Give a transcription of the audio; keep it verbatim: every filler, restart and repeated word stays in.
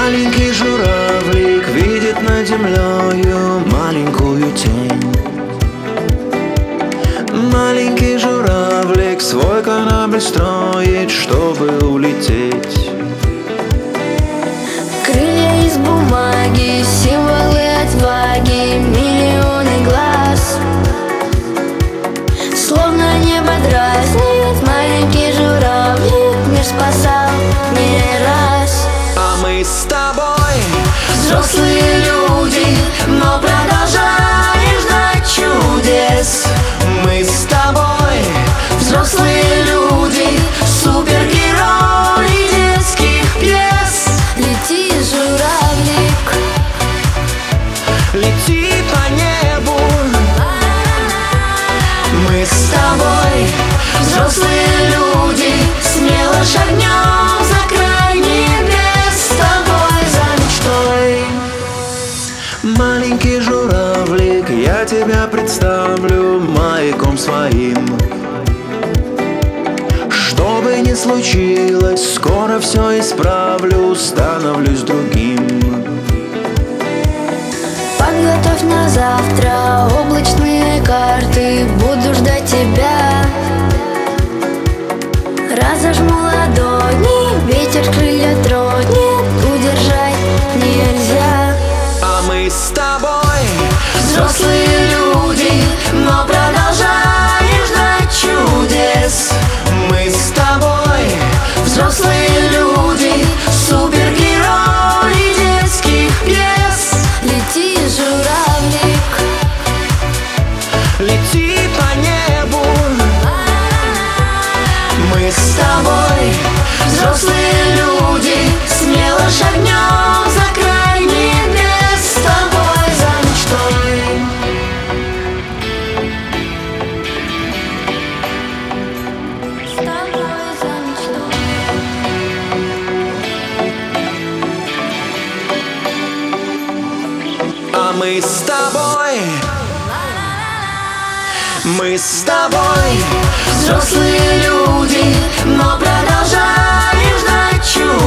Маленький журавлик видит над землею маленькую тень. Маленький журавлик свой корабль строит, чтобы улететь. Крылья из бумаги, символы отваги, миллионы глаз. Словно небо дразнит, маленький журавлик мир спасал не раз. А мы с тобой Взрослые люди, но продолжаем ждать чудес. Мы с тобой Взрослые люди, супергерои детских пьес. Лети, журавлик, лети по небу. мы с тобой, взрослые люди, смело шагнем за край небес, с тобой за мечтой. Маленький журавлик, я тебя представлю маяком своим. Что бы ни случилось, скоро все исправлю, становлюсь другим. Подготовь на завтра облачные карты, буду ждать тебя. Разожму ладони, ветер крылья тронет, удержать нельзя. А мы с тобой Взрослые люди, но продолжаем ждать чудес. Мы с тобой Взрослые люди, супергерои детских пьес. Лети, журавлик, лети по небу. мы с тобой, взрослые люди, смело шагнем за край небес, с тобой за мечтой. С тобой за мечтой. А мы с тобой, мы с тобой Взрослые люди, но продолжаем ждать чудес.